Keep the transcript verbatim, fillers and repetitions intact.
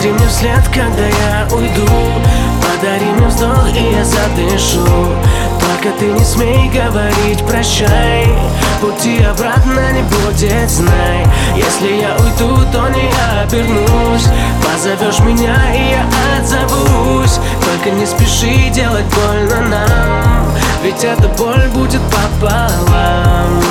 Посмотри мне вслед, когда я уйду. Подари мне вздох, и я задышу. Только ты не смей говорить прощай. Пути обратно не будет, знай. Если я уйду, то не обернусь. Позовешь меня, и я отзовусь. Только не спеши делать больно нам, ведь эта боль будет пополам.